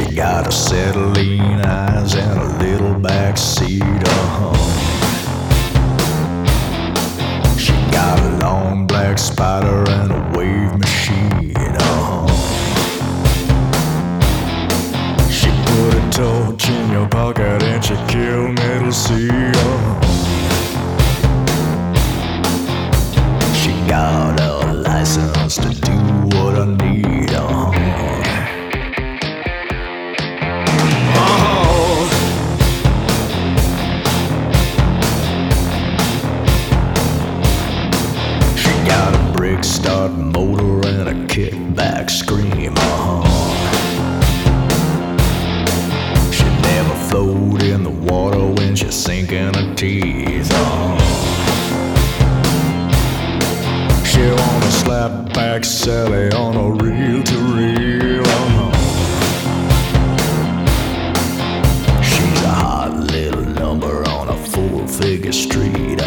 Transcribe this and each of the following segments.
She got acetylene eyes and a little backseat, She got a long black spider and a wave machine, She put a torch in your pocket and she killed me to see, She got a license to do what I need, She got a brick start motor and a kickback scream, She never float in the water when she's sinking her teeth, She wanna slap back Sally on a reel-to-reel, She's a hot little number on a full-figure street,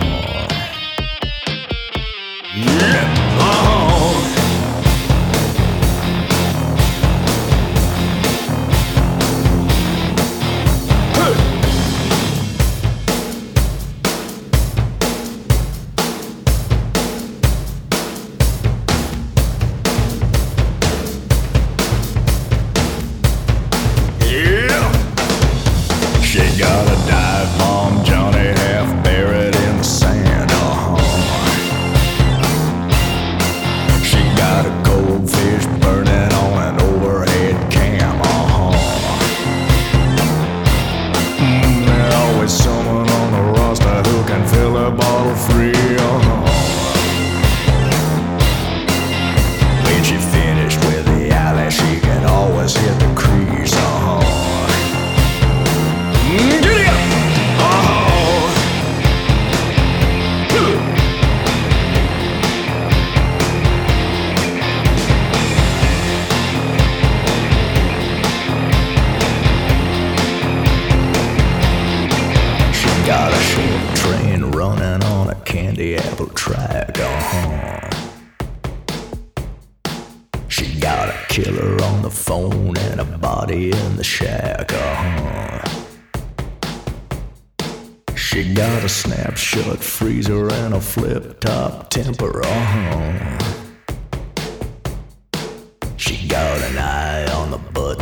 She got a dive bomb, Johnny, half buried in the sand, She got a goldfish burning on an overhead cam, There's always someone on the roster who can fill a bottle free, When she finished with the alley, she can always hit the crease, Giddy up! She got a short train running on a candy apple track, She got a killer on the phone and a body in the shack, She got a snapshot freezer and a flip-top temper, She got an eye on the butt